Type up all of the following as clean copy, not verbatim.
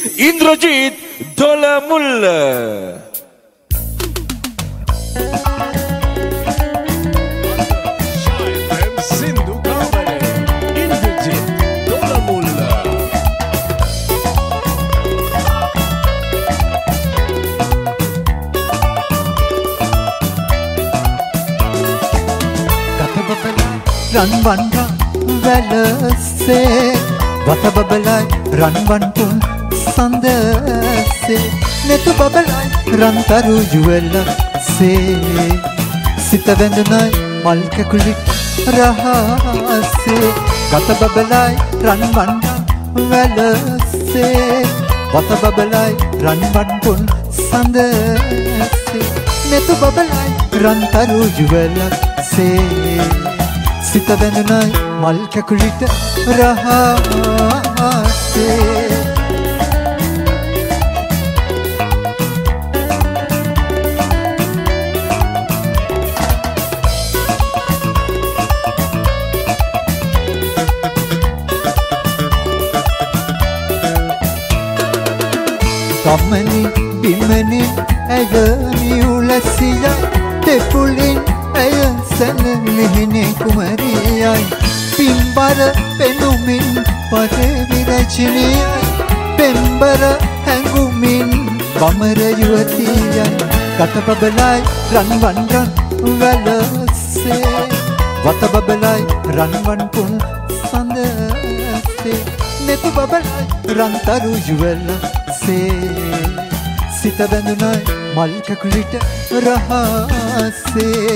ඉන්ද්‍රජීත් දොළමුල්ල. Ranwan වැලසේ වත බබලයි රන්වන් පුන් සඳසේ නෙතු බබලයි රන්තරු යුවලසේ සිත වැඳුනයි මල් කැකුලි රහසේ ගත බබලයි රන්වන් වැලසේ වත බබලයි රන්වන් පුන් සඳසේ නෙතු බබලයි රන්තරු යුවලසේ සිත වැඳුනයි මල් කැකුලිට රහසේ කම්මනි බිම්මනි ඇය නියුලසිය තෙපුලින් ඇය සැනලිහිනේ කුමරියයි පිම්බර පෙනුමින් පරවිරචිනියයි පෙම්බර හැඟුමින් බමර යුවතියයි ගත බබලයි රන්වන් රන් වැලසේ වත බබලයි රන්වන් පුන් සඳසේ නෙතු බබලයි රන්තරු යුවලසේ සිත බැඳුනයි මල් කැකුලිට රහසේ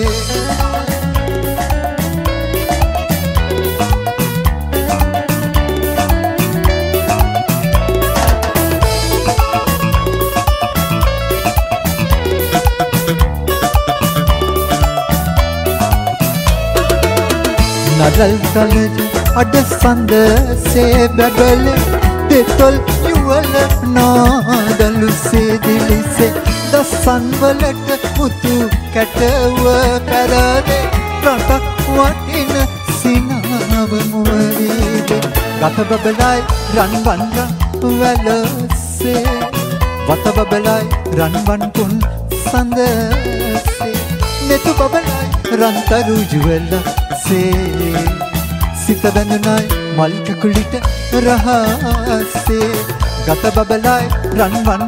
නරල් කලට අඩ සඳසේ බැබල දෙතොල් යුවල නාදලුසේ දිලිසේ දසන් වලට මුතු කැටව පැරදේ රටක් වටින සිනාව මුවරිදේ ගත බබලයි රන්වන් වැලසේ වත බබලයි රන්වන් පුන් සඳසේ නෙතු බබලයි රන්තරු යුවලසේ සිත බැඳුනයි මල් කැකුලිට රහසේ ගත බබලයි රන්වන්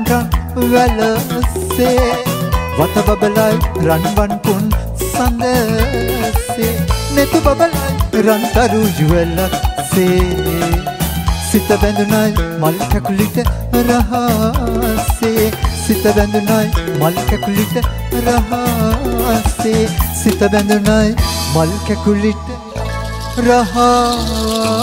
වැලසේ වත බබලයි රන්වන් පුන් සඳසේ නෙතු බබලයි රන්තරු යුවලසේ සිත බැඳුනයි මල් කැකුලිට රහසේ සිත බැඳුනයි මල් කැකුලිට රහසේ සිත බැඳුනයි මල් කැකුලිට රහසේ